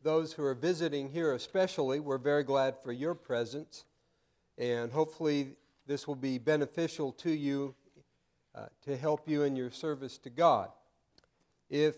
those who are visiting here especially, we're very glad for your presence, and hopefully this will be beneficial to you to help you in your service to God. If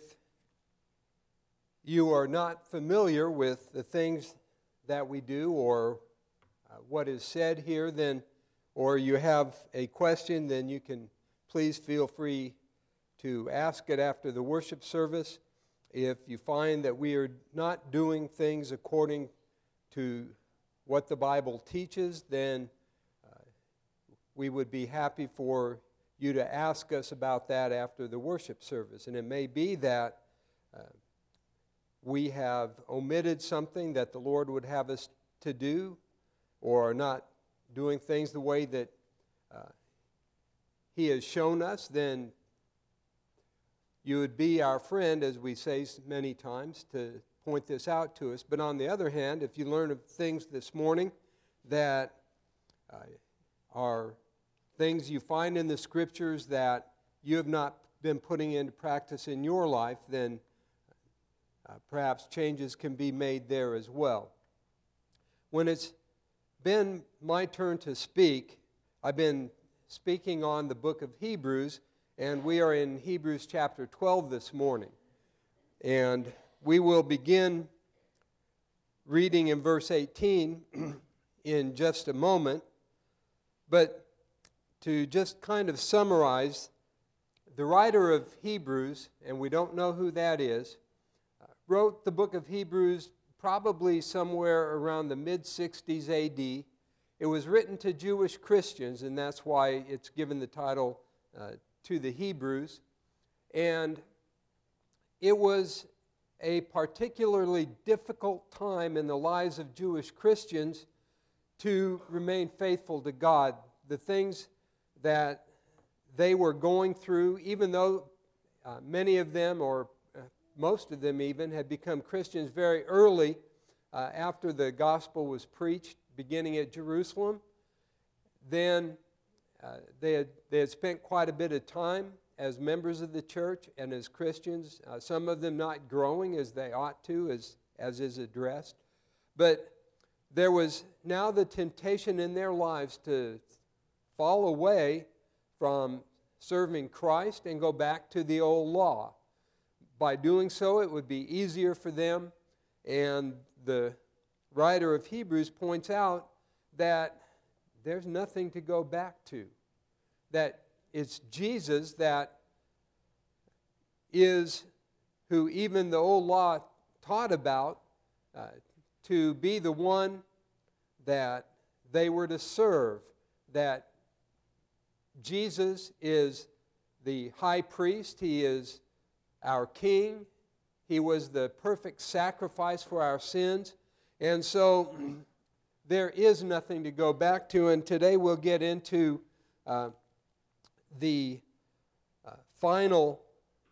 you are not familiar with the things that we do or what is said here, then, or you have a question, then you can please feel free to ask it after the worship service. If you find that we are not doing things according to what the Bible teaches, then we would be happy for you to ask us about that after the worship service. And it may be that we have omitted something that the Lord would have us to do, or are not doing things the way that He has shown us. Then you would be our friend, as we say many times, to point this out to us. But on the other hand, if you learn of things this morning that are things you find in the Scriptures that you have not been putting into practice in your life, then perhaps changes can be made there as well. When it's been my turn to speak, I've been speaking on the book of Hebrews, and we are in Hebrews chapter 12 this morning. And we will begin reading in verse 18 in just a moment. But to just kind of summarize, the writer of Hebrews, and we don't know who that is, wrote the book of Hebrews probably somewhere around the mid-60s A.D. It was written to Jewish Christians, and that's why it's given the title to the Hebrews. And it was a particularly difficult time in the lives of Jewish Christians to remain faithful to God. The things that they were going through, even though many of them, or most of them even, had become Christians very early after the gospel was preached, beginning at Jerusalem, then they had spent quite a bit of time as members of the church and as Christians, some of them not growing as they ought to, as is addressed. But there was now the temptation in their lives to fall away from serving Christ and go back to the old law. By doing so, it would be easier for them, and the writer of Hebrews points out that there's nothing to go back to, that it's Jesus that is who even the old law taught about to be the one that they were to serve, that Jesus is the high priest, He is our king, He was the perfect sacrifice for our sins, and so there is nothing to go back to. And today we'll get into the final,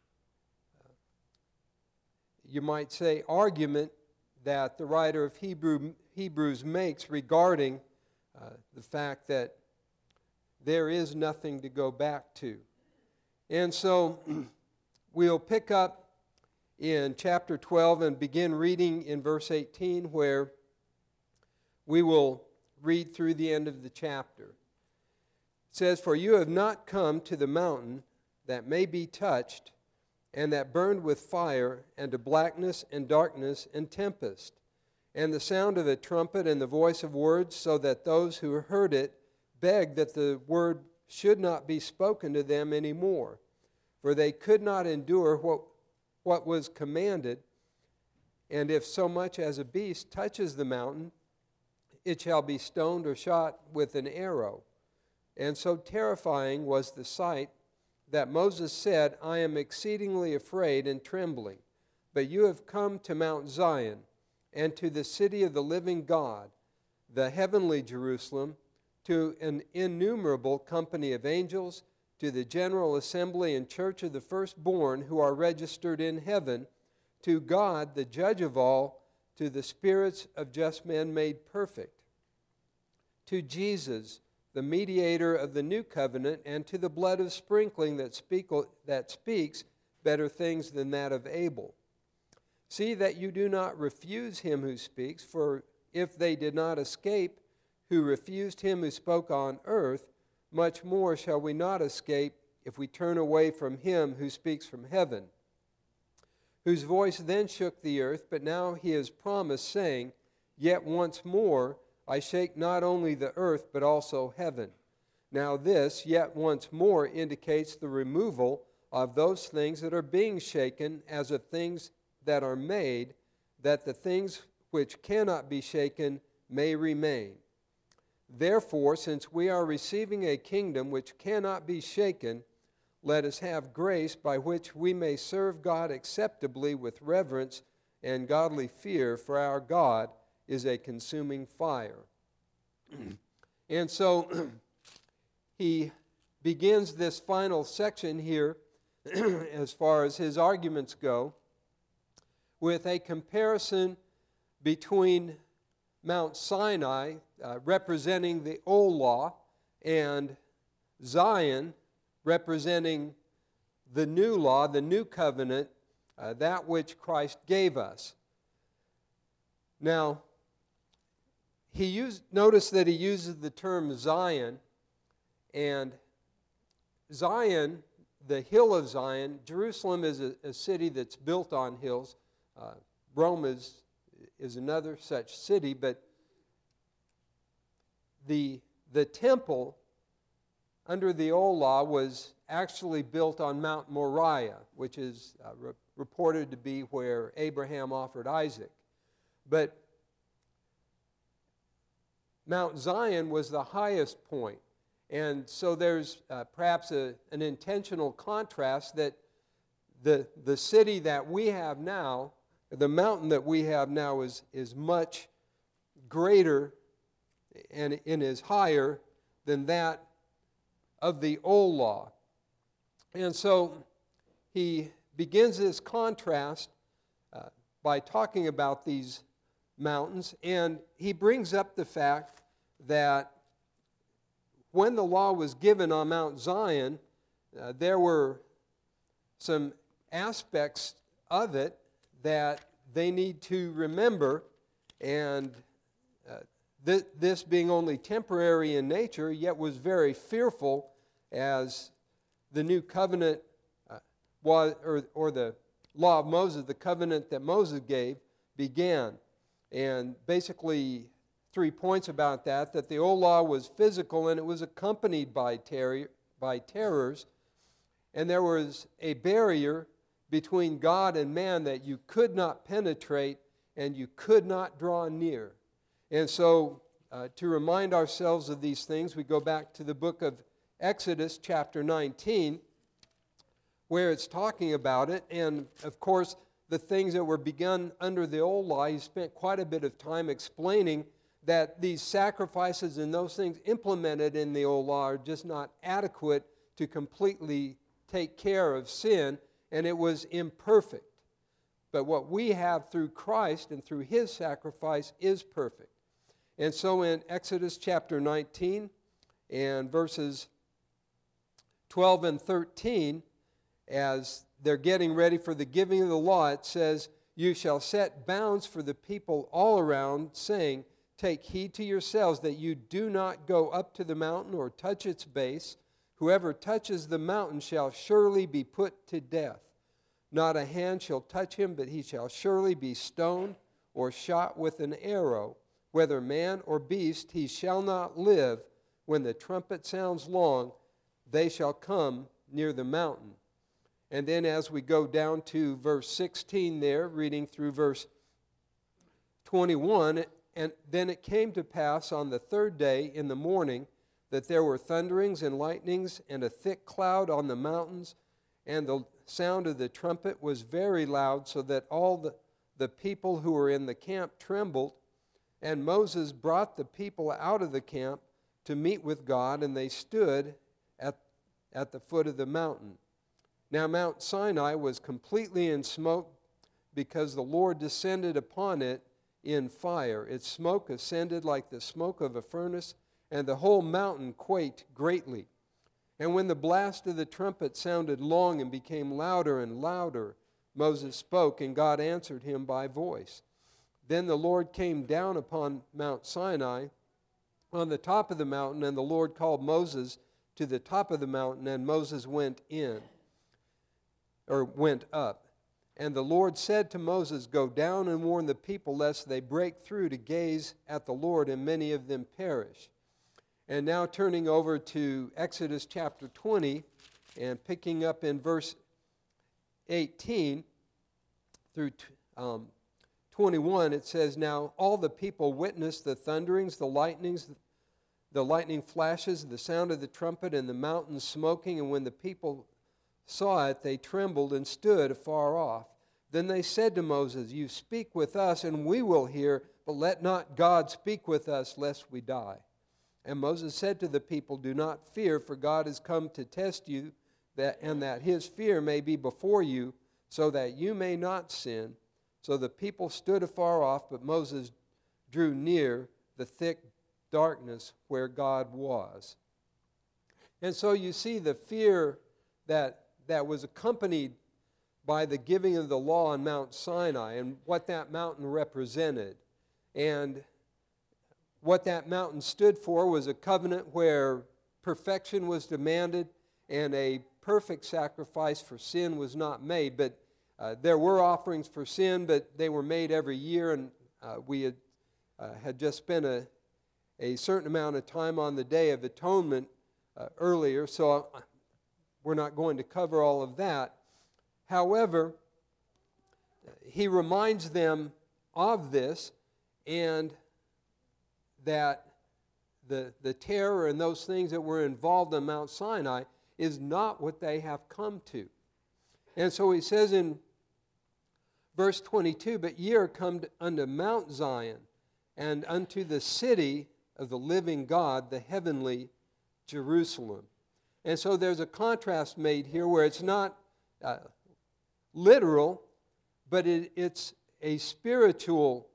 you might say, argument that the writer of Hebrews makes regarding the fact that there is nothing to go back to. And so we'll pick up in chapter 12 and begin reading in verse 18, where we will read through the end of the chapter. It says, "For you have not come to the mountain that may be touched, and that burned with fire, and to blackness and darkness and tempest, and the sound of a trumpet and the voice of words, so that those who heard it begged that the word should not be spoken to them any more. For they could not endure what was commanded, and if so much as a beast touches the mountain, it shall be stoned or shot with an arrow. And so terrifying was the sight that Moses said, I am exceedingly afraid and trembling. But you have come to Mount Zion, and to the city of the living God, the heavenly Jerusalem, to an innumerable company of angels, to the general assembly and church of the firstborn who are registered in heaven, to God, the judge of all, to the spirits of just men made perfect, to Jesus, the mediator of the new covenant, and to the blood of sprinkling that speaks better things than that of Abel. See that you do not refuse him who speaks, for if they did not escape who refused him who spoke on earth, much more shall we not escape if we turn away from him who speaks from heaven, whose voice then shook the earth, but now he has promised, saying, Yet once more I shake not only the earth, but also heaven. Now this, yet once more, indicates the removal of those things that are being shaken as of things that are made, that the things which cannot be shaken may remain. Therefore, since we are receiving a kingdom which cannot be shaken, let us have grace by which we may serve God acceptably with reverence and godly fear, for our God is a consuming fire. And so he begins this final section here, as far as his arguments go, with a comparison between Mount Sinai, representing the old law, and Zion, representing the new law, the new covenant, that which Christ gave us. Now, notice that he uses the term Zion, and Zion, the hill of Zion, Jerusalem is a city that's built on hills. Rome is another such city, but the temple under the old law was actually built on Mount Moriah, which is reported to be where Abraham offered Isaac. But Mount Zion was the highest point. And so there's perhaps an intentional contrast that the city that we have now, the mountain that we have now is much greater and is higher than that of the old law. And so he begins this contrast by talking about these mountains, and he brings up the fact that when the law was given on Mount Zion, there were some aspects of it that they need to remember, and this being only temporary in nature, yet was very fearful as the new covenant was, or the law of Moses, the covenant that Moses gave, began. And basically 3 points about that the old law was physical and it was accompanied by terrors, and there was a barrier between God and man that you could not penetrate and you could not draw near. And so to remind ourselves of these things, we go back to the book of Exodus chapter 19, where it's talking about it. And of course, the things that were begun under the old law, he spent quite a bit of time explaining that these sacrifices and those things implemented in the old law are just not adequate to completely take care of sin, and it was imperfect. But what we have through Christ and through his sacrifice is perfect. And so in Exodus chapter 19 and verses 12 and 13, as they're getting ready for the giving of the law, it says, "You shall set bounds for the people all around, saying, Take heed to yourselves that you do not go up to the mountain or touch its base. Whoever touches the mountain shall surely be put to death. Not a hand shall touch him, but he shall surely be stoned or shot with an arrow. Whether man or beast, he shall not live. When the trumpet sounds long, they shall come near the mountain." And then as we go down to verse 16 there, reading through verse 21, "And then it came to pass on the third day in the morning that there were thunderings and lightnings and a thick cloud on the mountains, and the sound of the trumpet was very loud, so that all the people who were in the camp trembled. And Moses brought the people out of the camp to meet with God, and they stood at the foot of the mountain. Now Mount Sinai was completely in smoke, because the Lord descended upon it in fire. Its smoke ascended like the smoke of a furnace, and the whole mountain quaked greatly. And when the blast of the trumpet sounded long and became louder and louder, Moses spoke, and God answered him by voice. Then the Lord came down upon Mount Sinai on the top of the mountain, and the Lord called Moses to the top of the mountain, and Moses went up. And the Lord said to Moses, "Go down and warn the people, lest they break through to gaze at the Lord, and many of them perish." And now turning over to Exodus chapter 20, and picking up in verse 18 through 21, it says, "Now all the people witnessed the thunderings, the lightnings, the lightning flashes, the sound of the trumpet, and the mountains smoking. And when the people saw it, they trembled and stood afar off. Then they said to Moses, 'You speak with us, and we will hear, but let not God speak with us, lest we die.' And Moses said to the people, 'Do not fear, for God has come to test you, and that his fear may be before you, so that you may not sin.' So the people stood afar off, but Moses drew near the thick darkness where God was." And so you see the fear that was accompanied by the giving of the law on Mount Sinai, and what that mountain represented. And what that mountain stood for was a covenant where perfection was demanded and a perfect sacrifice for sin was not made. But there were offerings for sin, but they were made every year, and we had just spent a certain amount of time on the Day of Atonement earlier, so we're not going to cover all of that. However, he reminds them of this, and that the terror and those things that were involved on Mount Sinai is not what they have come to. And so he says in verse 22, "But ye are come unto Mount Zion, and unto the city of the living God, the heavenly Jerusalem." And so there's a contrast made here where it's not literal, but it's a spiritual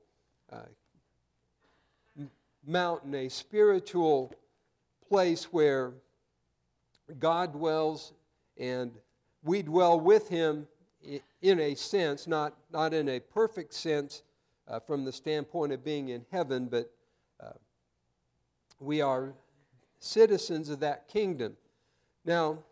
mountain, a spiritual place where God dwells, and we dwell with him in a sense, not in a perfect sense from the standpoint of being in heaven, but we are citizens of that kingdom. Now,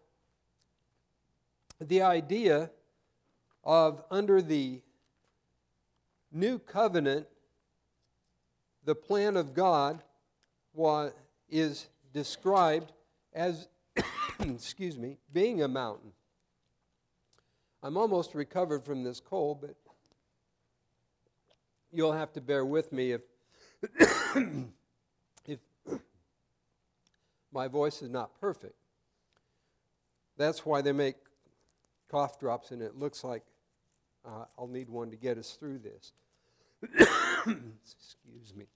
the idea of under the new covenant, the plan of God is described as being a mountain. I'm almost recovered from this cold, but you'll have to bear with me if my voice is not perfect. That's why they make cough drops, and it looks like I'll need one to get us through this. Excuse me.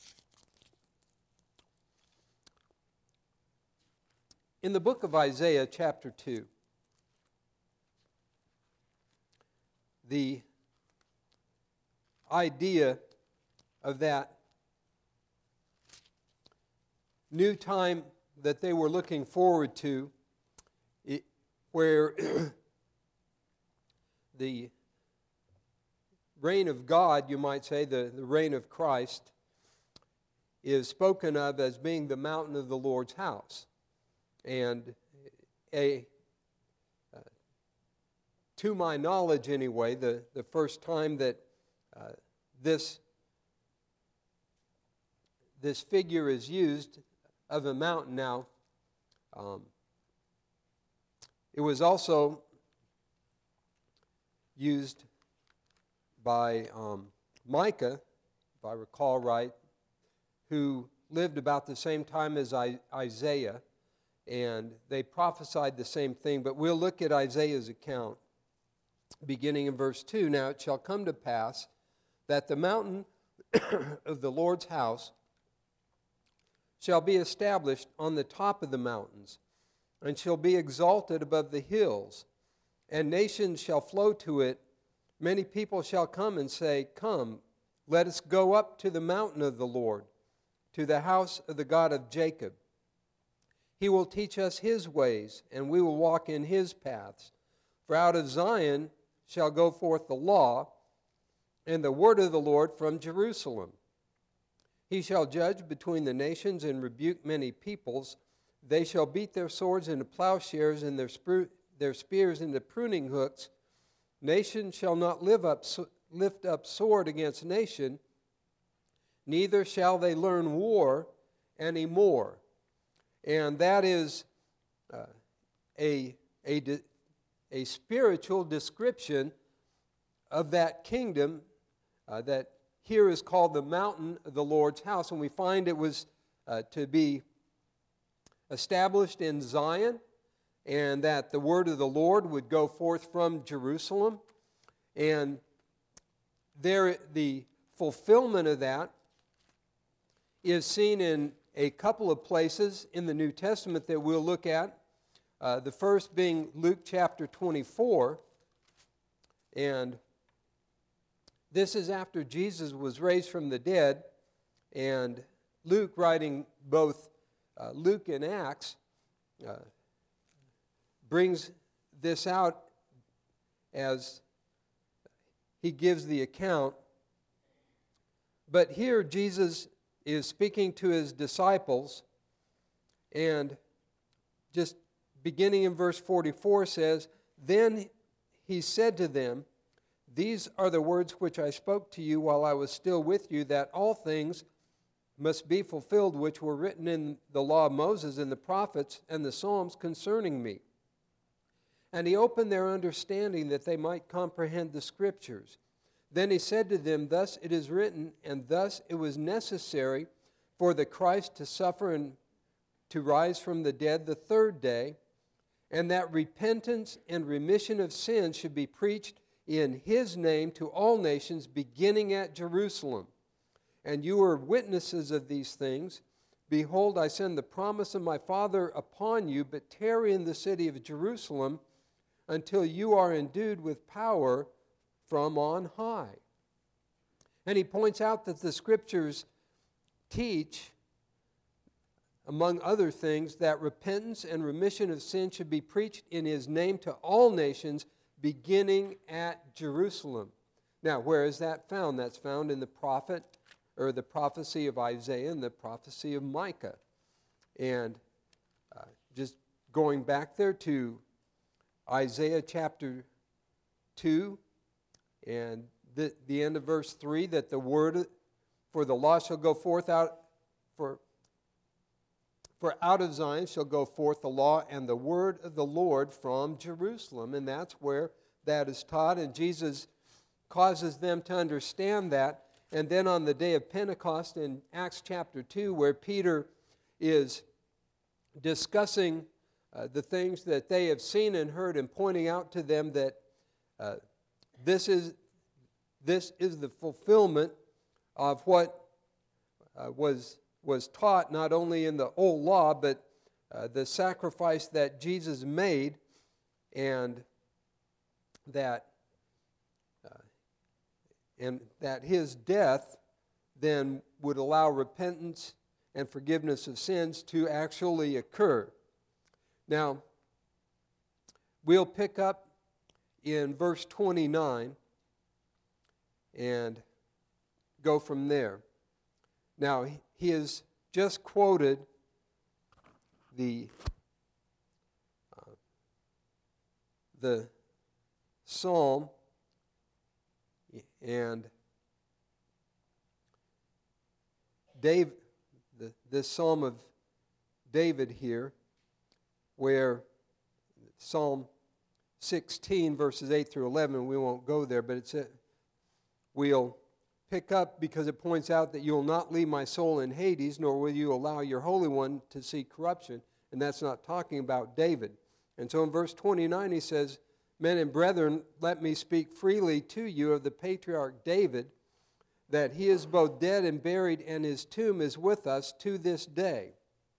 In the book of Isaiah, chapter 2, the idea of that new time that they were looking forward to, where the reign of God, you might say, the reign of Christ, is spoken of as being the mountain of the Lord's house. And to my knowledge anyway, the first time that this figure is used of a mountain now, it was also used by Micah, if I recall right, who lived about the same time as Isaiah, and they prophesied the same thing. But we'll look at Isaiah's account, beginning in verse 2. "Now it shall come to pass that the mountain of the Lord's house shall be established on the top of the mountains, and shall be exalted above the hills, and nations shall flow to it. Many people shall come and say, 'Come, let us go up to the mountain of the Lord, to the house of the God of Jacob. He will teach us his ways, and we will walk in his paths. For out of Zion shall go forth the law and the word of the Lord from Jerusalem. He shall judge between the nations and rebuke many peoples. They shall beat their swords into plowshares and their spears into pruning hooks. Nation shall not lift up sword against nation, neither shall they learn war any more. And that is a spiritual description of that kingdom that here is called the mountain of the Lord's house. And we find it was to be established in Zion, and that the word of the Lord would go forth from Jerusalem. And there, the fulfillment of that is seen in a couple of places in the New Testament that we'll look at. The first being Luke chapter 24. And this is after Jesus was raised from the dead. And Luke, writing both Luke and Acts, brings this out as he gives the account. But here Jesus is speaking to his disciples, and just beginning in verse 44 says, "Then he said to them, These are the words which I spoke to you while I was still with you, that all things must be fulfilled which were written in the law of Moses and the prophets and the Psalms concerning me. And he opened their understanding that they might comprehend the Scriptures. Then he said to them, Thus it is written, and thus it was necessary for the Christ to suffer and to rise from the dead the third day, and that repentance and remission of sins should be preached in his name to all nations, beginning at Jerusalem. And you are witnesses of these things. Behold, I send the promise of my Father upon you, but tarry in the city of Jerusalem until you are endued with power from on high." And he points out that the Scriptures teach, among other things, that repentance and remission of sin should be preached in his name to all nations, beginning at Jerusalem. Now, where is that found? That's found in the prophecy of Isaiah and the prophecy of Micah. And just going back there to Isaiah chapter 2 and the end of verse 3, that the word for the law shall go forth out, for out of Zion shall go forth the law and the word of the Lord from Jerusalem. And that's where that is taught, and Jesus causes them to understand that. And then on the day of Pentecost in Acts chapter 2, where Peter is discussing the things that they have seen and heard, and pointing out to them that this is the fulfillment of what was taught not only in the old law, but the sacrifice that Jesus made, and that his death then would allow repentance and forgiveness of sins to actually occur. Now, we'll pick up in verse 29 and go from there. Now, he has just quoted the psalm, and this psalm of David here, where Psalm 16, verses 8 through 11, we won't go there, but we'll pick up because it points out that you will not leave my soul in Hades, nor will you allow your Holy One to see corruption. And that's not talking about David. And so in verse 29 he says, "Men and brethren, let me speak freely to you of the patriarch David, that he is both dead and buried, and his tomb is with us to this day.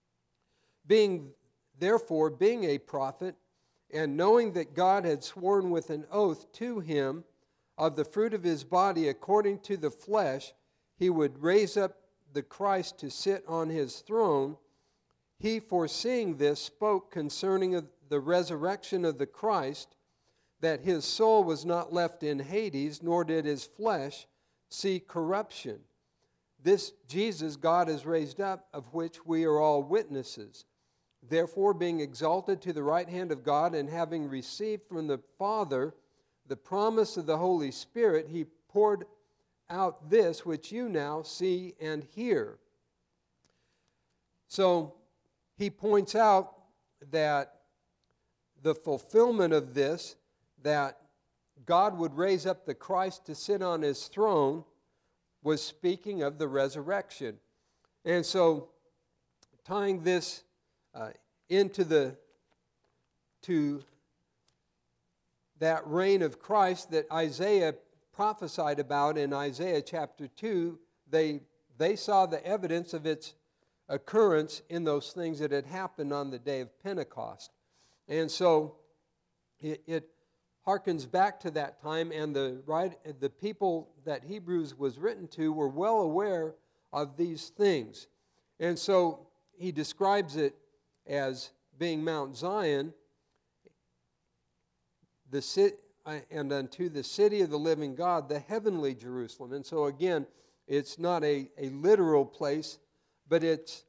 Therefore, being a prophet, and knowing that God had sworn with an oath to him of the fruit of his body according to the flesh, he would raise up the Christ to sit on his throne, he, foreseeing this, spoke concerning the resurrection of the Christ, that his soul was not left in Hades, nor did his flesh see corruption. This Jesus God has raised up, of which we are all witnesses. Therefore, being exalted to the right hand of God, and having received from the Father the promise of the Holy Spirit, he poured out this which you now see and hear. So he points out that the fulfillment of this, that God would raise up the Christ to sit on his throne, was speaking of the resurrection. And so tying this into that reign of Christ that Isaiah prophesied about in Isaiah chapter 2, they saw the evidence of its occurrence in those things that had happened on the day of Pentecost. And so it harkens back to that time, and the people that Hebrews was written to were well aware of these things. And so he describes it as being Mount Zion, and unto the city of the living God, the heavenly Jerusalem. And so again, it's not a literal place, but it's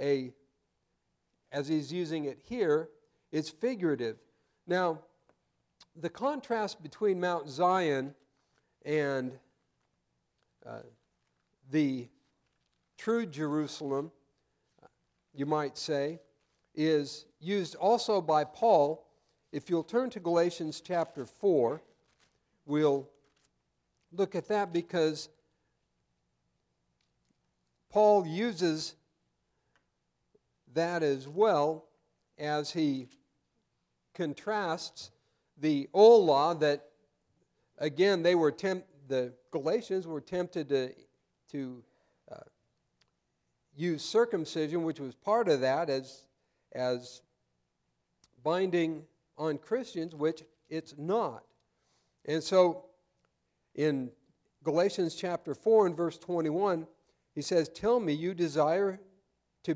as he's using it here, it's figurative. Now, the contrast between Mount Zion and the true Jerusalem, you might say, is used also by Paul. If you'll turn to Galatians chapter 4, we'll look at that, because Paul uses that as well as he contrasts the old law that, again, the Galatians were tempted to use circumcision, which was part of that, as binding on Christians, which it's not. And so in Galatians chapter 4 and verse 21, he says, "Tell me, you who desire to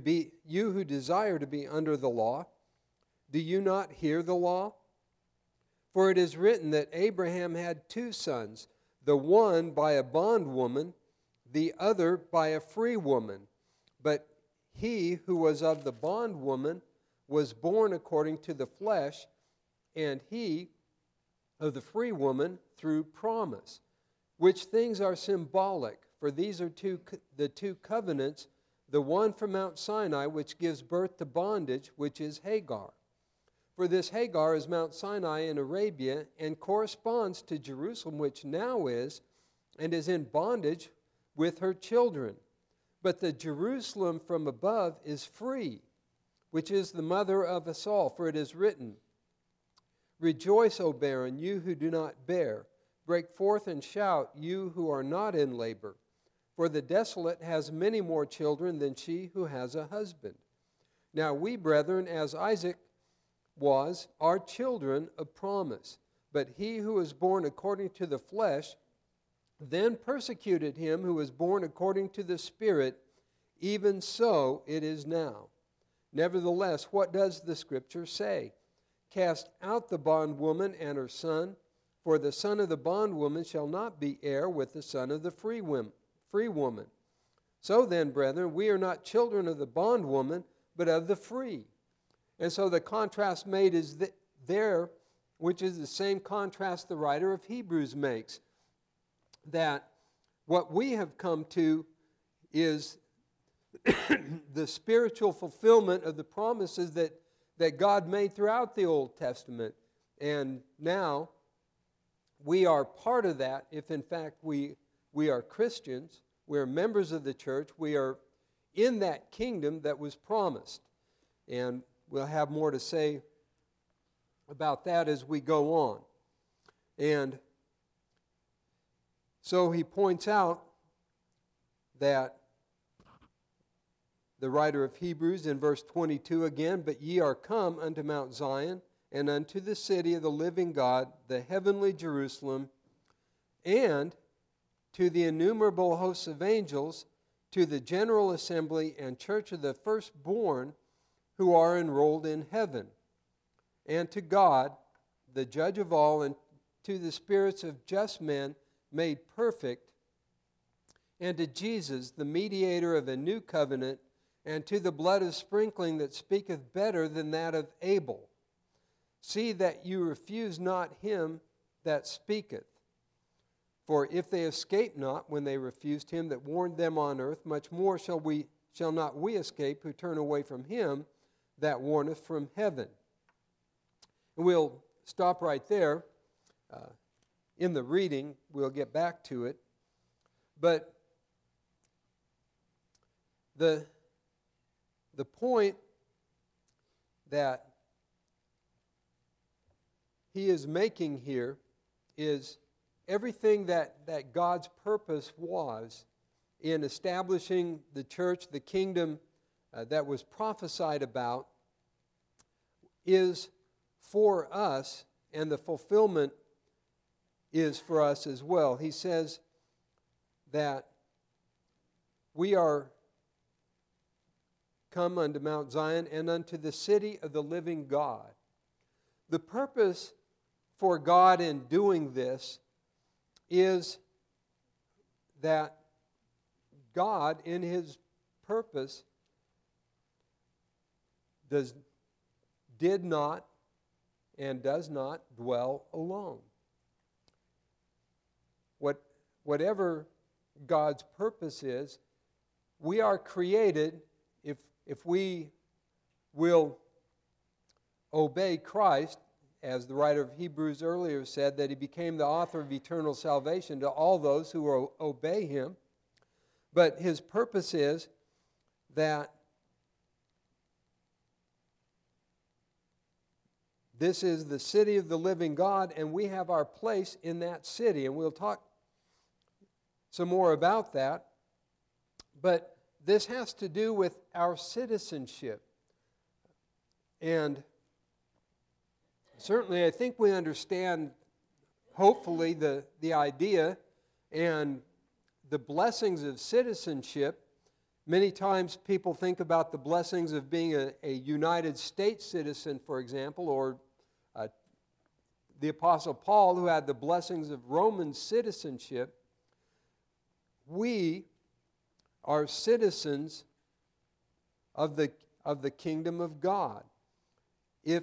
be under the law, do you not hear the law? For it is written that Abraham had two sons, the one by a bondwoman, the other by a free woman. But he who was of the bondwoman was born according to the flesh, and he of the free woman through promise, which things are symbolic. For these are the two covenants, the one from Mount Sinai, which gives birth to bondage, which is Hagar. For this Hagar is Mount Sinai in Arabia, and corresponds to Jerusalem, which now is, and is in bondage with her children. But the Jerusalem from above is free, which is the mother of us all. For it is written, Rejoice, O barren, you who do not bear. Break forth and shout, you who are not in labor. For the desolate has many more children than she who has a husband. Now we, brethren, as Isaac was, are children of promise. But he who was born according to the flesh then persecuted him who was born according to the Spirit. Even so it is now. Nevertheless, what does the Scripture say? Cast out the bondwoman and her son, for the son of the bondwoman shall not be heir with the son of the free woman. So then, brethren, we are not children of the bondwoman, but of the free. And so the contrast made is there, which is the same contrast the writer of Hebrews makes, that what we have come to is the spiritual fulfillment of the promises that God made throughout the Old Testament. And now we are part of that if in fact we are Christians, we are members of the church, we are in that kingdom that was promised. And we'll have more to say about that as we go on. And so he points out that the writer of Hebrews in verse 22 again, But ye are come unto Mount Zion, and unto the city of the living God, the heavenly Jerusalem, and to the innumerable hosts of angels, to the general assembly and church of the firstborn who are enrolled in heaven, and to God, the judge of all, and to the spirits of just men made perfect, and to Jesus, the mediator of a new covenant, and to the blood of sprinkling that speaketh better than that of Abel. See that you refuse not him that speaketh. For if they escape not when they refused him that warned them on earth, much more shall not we escape who turn away from him that warneth from heaven. And we'll stop right there. In the reading, we'll get back to it. But the point that he is making here is everything that God's purpose was in establishing the church, the kingdom that was prophesied about, is for us, and the fulfillment is for us as well. He says that we are come unto Mount Zion and unto the city of the living God. The purpose for God in doing this is that God, in His purpose, did not and does not dwell alone. Whatever God's purpose is, we are created, if we will obey Christ, as the writer of Hebrews earlier said, that He became the author of eternal salvation to all those who obey Him. But His purpose is that this is the city of the living God, and we have our place in that city. And we'll talk some more about that. But this has to do with our citizenship. And certainly I think we understand, hopefully, the idea and the blessings of citizenship. Many times people think about the blessings of being a United States citizen, for example, or the Apostle Paul, who had the blessings of Roman citizenship. We are citizens of the kingdom of God. If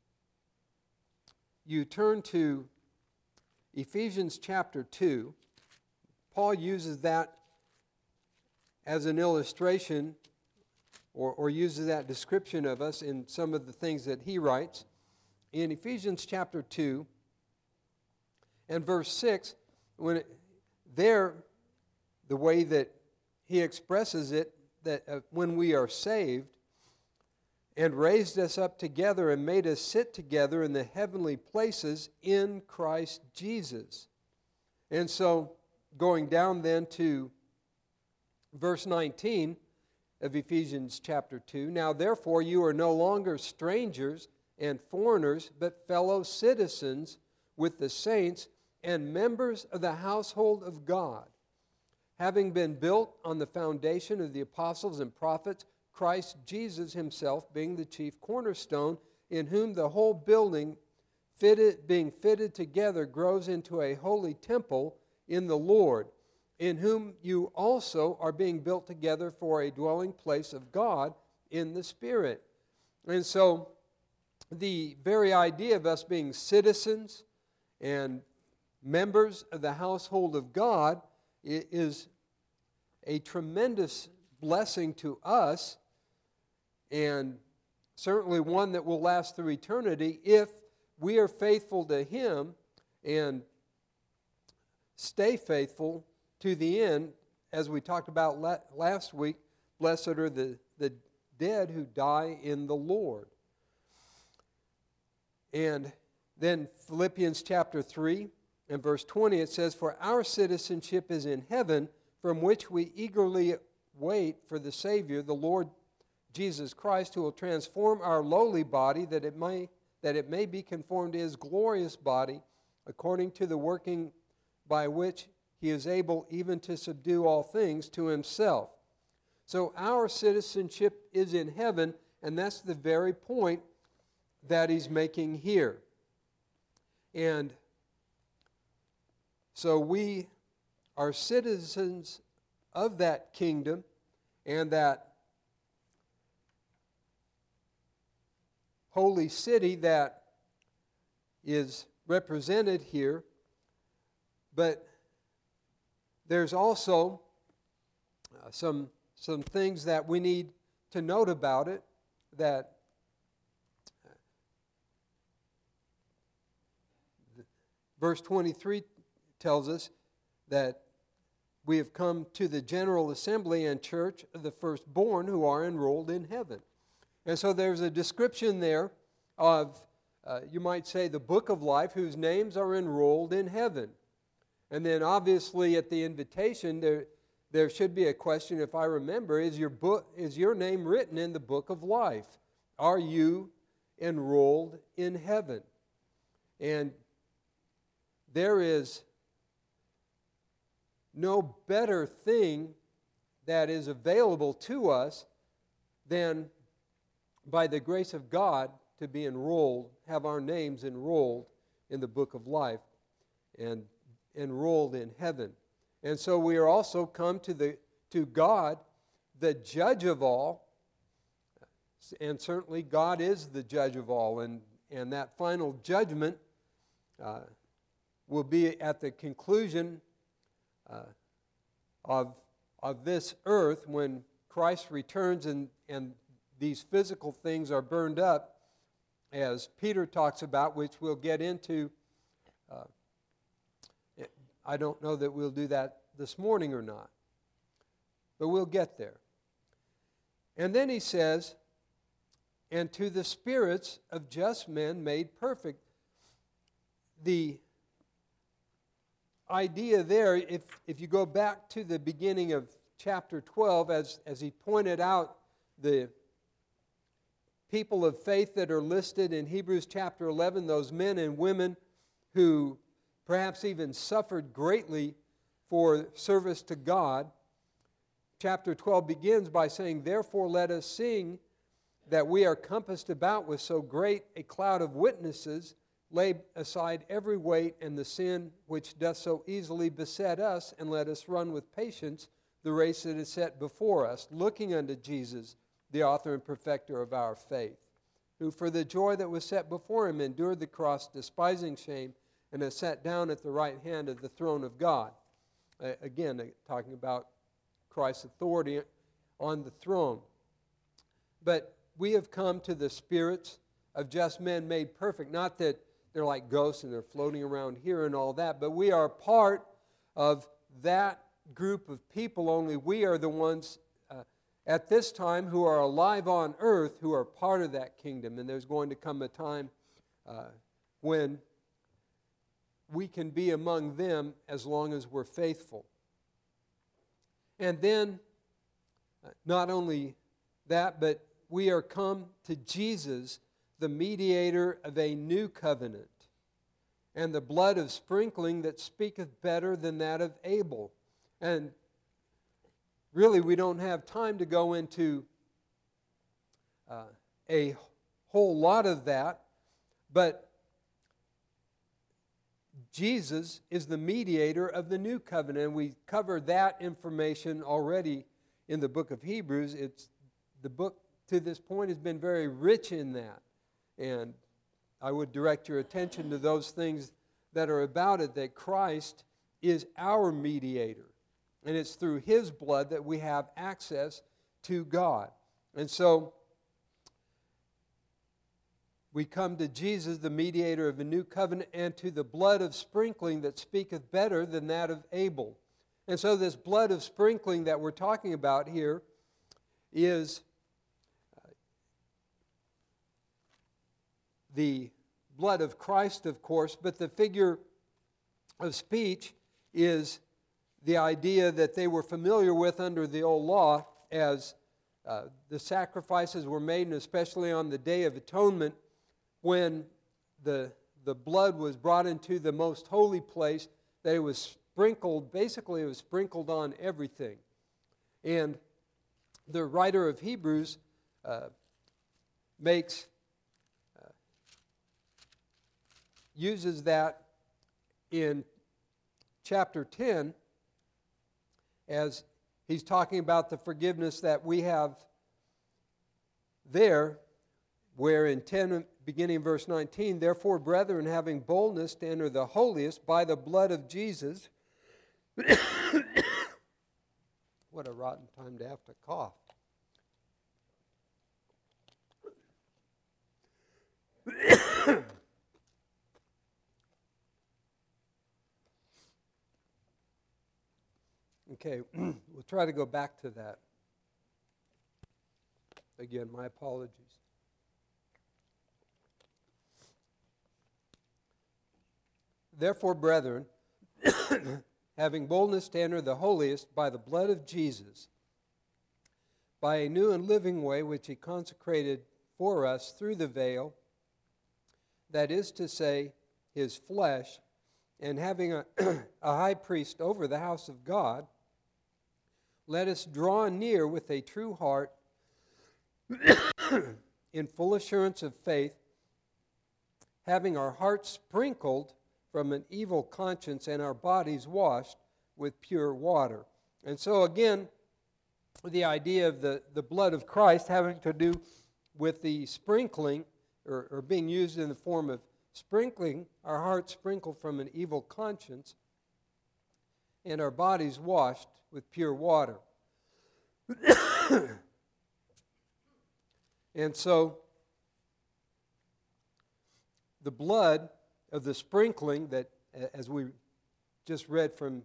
you turn to Ephesians chapter 2, Paul uses that as an illustration or uses that description of us in some of the things that he writes. In Ephesians chapter 2 and verse 6, the way that he expresses it, that when we are saved, and raised us up together and made us sit together in the heavenly places in Christ Jesus. And so, going down then to verse 19 of Ephesians chapter 2, now therefore you are no longer strangers and foreigners, but fellow citizens with the saints and members of the household of God, having been built on the foundation of the apostles and prophets, Christ Jesus himself being the chief cornerstone, in whom the whole building, being fitted together, grows into a holy temple in the Lord, in whom you also are being built together for a dwelling place of God in the Spirit. And so, the very idea of us being citizens and members of the household of God is a tremendous blessing to us, and certainly one that will last through eternity if we are faithful to Him and stay faithful to the end. As we talked about last week, blessed are the dead who die in the Lord. And then Philippians chapter 3 and verse 20, it says, for our citizenship is in heaven, from which we eagerly wait for the Savior, the Lord Jesus Christ, who will transform our lowly body that it may be conformed to His glorious body, according to the working by which He is able even to subdue all things to Himself. So our citizenship is in heaven, and that's the very point that he's making here. And So we are citizens of that kingdom, and that holy city that is represented here. But there's also some things that we need to note about it, that verse 23 tells us that we have come to the general assembly and church of the firstborn who are enrolled in heaven. And so there's a description there of, you might say, the book of life, whose names are enrolled in heaven. And then obviously at the invitation, there should be a question, if I remember, is your name written in the book of life? Are you enrolled in heaven? And there is no better thing that is available to us than, by the grace of God, to be enrolled, have our names enrolled in the book of life and enrolled in heaven. And so we are also come to God, the judge of all, and certainly God is the judge of all, and that final judgment will be at the conclusion of this earth, when Christ returns and these physical things are burned up, as Peter talks about, which we'll get into. I don't know that we'll do that this morning or not, but we'll get there. And then he says, and to the spirits of just men made perfect. The idea there, if you go back to the beginning of chapter 12, as he pointed out, the people of faith that are listed in Hebrews chapter 11, those men and women who perhaps even suffered greatly for service to God. Chapter 12 begins by saying, therefore let us sing that we are compassed about with so great a cloud of witnesses, lay aside every weight and the sin which doth so easily beset us, and let us run with patience the race that is set before us, looking unto Jesus, the author and perfecter of our faith, who for the joy that was set before him endured the cross, despising shame, and has sat down at the right hand of the throne of God. Again, talking about Christ's authority on the throne. But we have come to the spirits of just men made perfect. Not that they're like ghosts and they're floating around here and all that, but we are part of that group of people, only we are the ones at this time who are alive on earth who are part of that kingdom. And there's going to come a time when we can be among them as long as we're faithful. And then, not only that, but we are come to Jesus, the mediator of a new covenant, and the blood of sprinkling that speaketh better than that of Abel. And really, we don't have time to go into a whole lot of that, but Jesus is the mediator of the new covenant, and we covered that information already in the book of Hebrews. The book to this point has been very rich in that, and I would direct your attention to those things that are about it, that Christ is our mediator, and it's through His blood that we have access to God. And so we come to Jesus, the mediator of a new covenant, and to the blood of sprinkling that speaketh better than that of Abel. And so this blood of sprinkling that we're talking about here is the blood of Christ, of course, but the figure of speech is the idea that they were familiar with under the old law, as the sacrifices were made, and especially on the Day of Atonement, when the blood was brought into the most holy place, that it was sprinkled, basically it was sprinkled on everything. And the writer of Hebrews uses that in chapter 10, as he's talking about the forgiveness that we have there, where in 10, beginning in verse 19, therefore, brethren, having boldness to enter the holiest by the blood of Jesus. What a rotten time to have to cough. Okay, we'll try to go back to that. Again, my apologies. Therefore, brethren, having boldness to enter the holiest by the blood of Jesus, by a new and living way which he consecrated for us through the veil, that is to say, his flesh, and having a high priest over the house of God, let us draw near with a true heart in full assurance of faith, having our hearts sprinkled from an evil conscience and our bodies washed with pure water. And so again, the idea of the blood of Christ having to do with the sprinkling, or being used in the form of sprinkling, our hearts sprinkled from an evil conscience and our bodies washed with pure water. And so the blood of the sprinkling that, as we just read from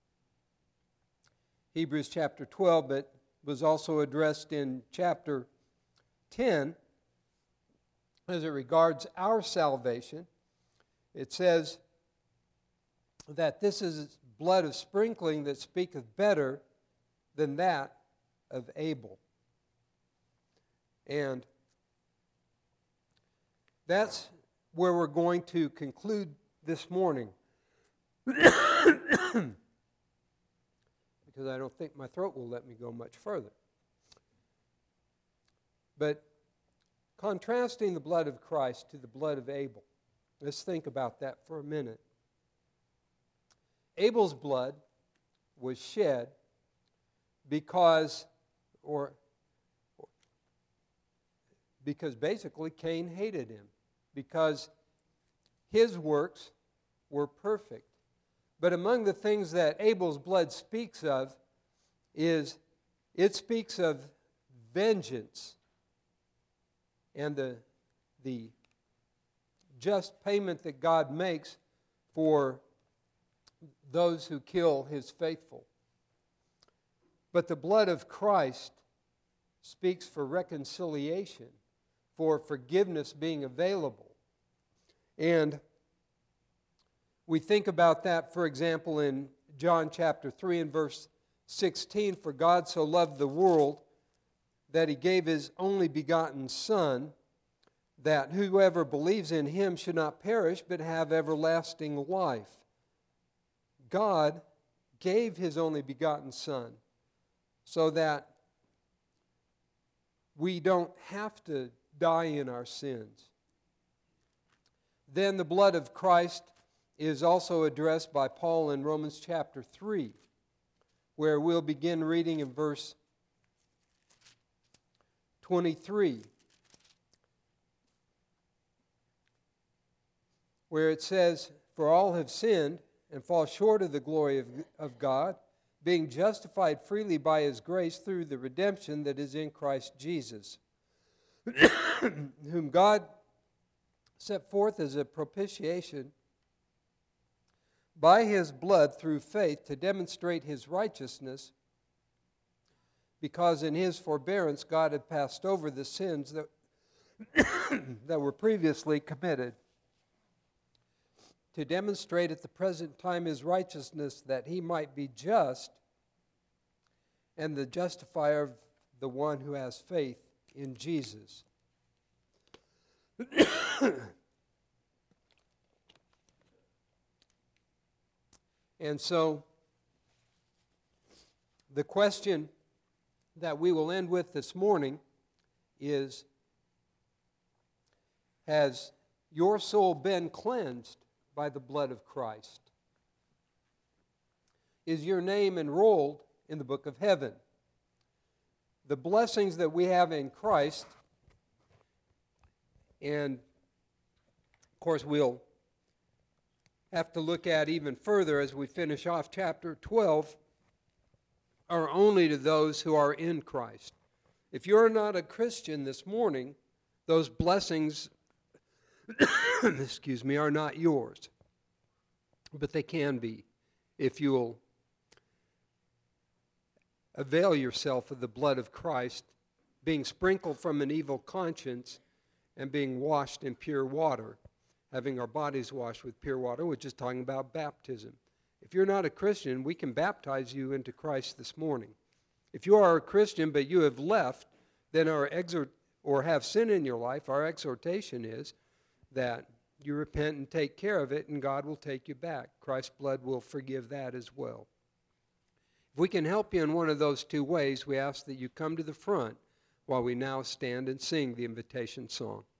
Hebrews chapter 12, but was also addressed in chapter 10, as it regards our salvation, it says that this is blood of sprinkling that speaketh better than that of Abel. And that's where we're going to conclude this morning. Because I don't think my throat will let me go much further. But contrasting the blood of Christ to the blood of Abel, let's think about that for a minute. Abel's blood was shed because basically Cain hated him, because his works were perfect. But among the things that Abel's blood speaks of is it speaks of vengeance and the just payment that God makes for those who kill his faithful. But the blood of Christ speaks for reconciliation, for forgiveness being available. And we think about that, for example, in John chapter 3 and verse 16, for God so loved the world that he gave his only begotten Son, that whoever believes in him should not perish but have everlasting life. God gave his only begotten Son so that we don't have to die in our sins. Then the blood of Christ is also addressed by Paul in Romans chapter 3, where we'll begin reading in verse 23, where it says, for all have sinned and fall short of the glory of God, being justified freely by his grace through the redemption that is in Christ Jesus, whom God set forth as a propitiation by his blood through faith to demonstrate his righteousness, because in his forbearance God had passed over the sins that were previously committed, to demonstrate at the present time his righteousness, that he might be just and the justifier of the one who has faith in Jesus. And so, the question that we will end with this morning is, has your soul been cleansed by the blood of Christ? is your name enrolled in the book of heaven. The blessings that we have in Christ, and of course we'll have to look at even further as we finish off chapter 12, are only to those who are in Christ. If you're not a Christian this morning, those blessings are not yours. But they can be if you'll avail yourself of the blood of Christ, being sprinkled from an evil conscience and being washed in pure water, having our bodies washed with pure water, which is talking about baptism. If you're not a Christian, we can baptize you into Christ this morning. If you are a Christian but you have left, then or have sin in your life, our exhortation is that you repent and take care of it, and God will take you back. Christ's blood will forgive that as well. If we can help you in one of those two ways, we ask that you come to the front while we now stand and sing the invitation song.